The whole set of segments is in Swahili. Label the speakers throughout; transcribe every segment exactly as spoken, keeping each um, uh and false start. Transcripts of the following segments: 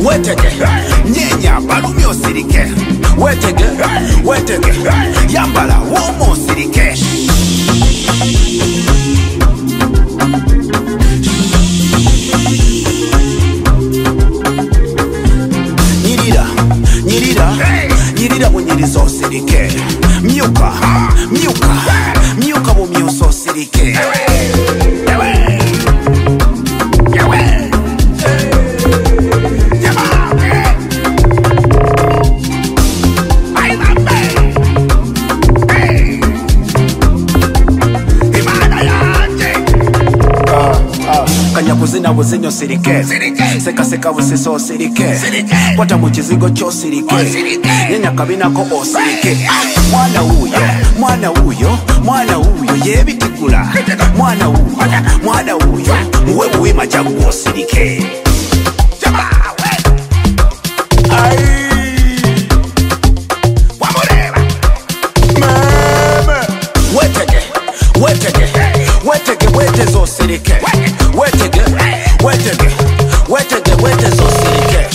Speaker 1: wetege, nyenya balumi osirike. Wetege, wetege, yambala womo osirike. Nyirira, nyirira, nyirira bunyiriza osirike. Myuka, myuka, myuka bumyusa osirike. Kanya kuzina buzinyo sirike, seka seka busiso osirike. Kwata mu kizigo ky'osirike, nyenya kabina ko osirike. Mwana uyo, mwana uyo, mwana uyo yebitigula. Mwana uyo, mwana uyo, muwe buwima jagu osirike. Wetege, wetege, wetege, wetege osirike. Wetege, wetege, wetege, wetege osirike.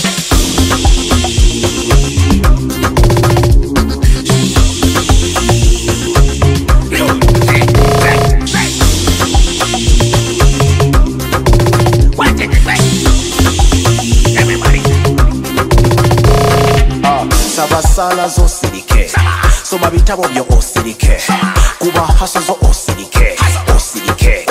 Speaker 1: Sabasala zo osirike, soma bitabo byo osirike, kuba haso zo osirike, osirike.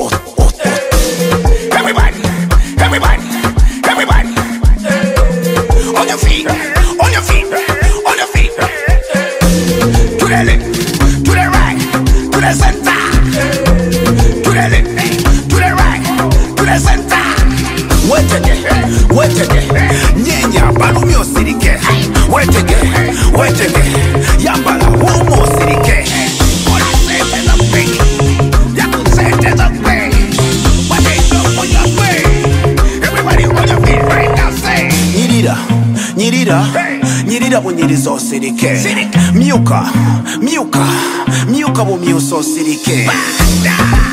Speaker 1: Everybody, everybody, everybody, on your feet, on your feet, on your feet. To the left, to the right, to the center. To the left, to the right, to the center. Wetege, wetege, nyenya balumi osirike. Wetege, wetege, yambala womo osirike. All I say is a thing, you say is a thing. What they do on your way? Everybody on your feet right now say. Nyirira, nyirira, nyirira bunyiriza osirike. Myuka, myuka, myuka bumyusa osirike.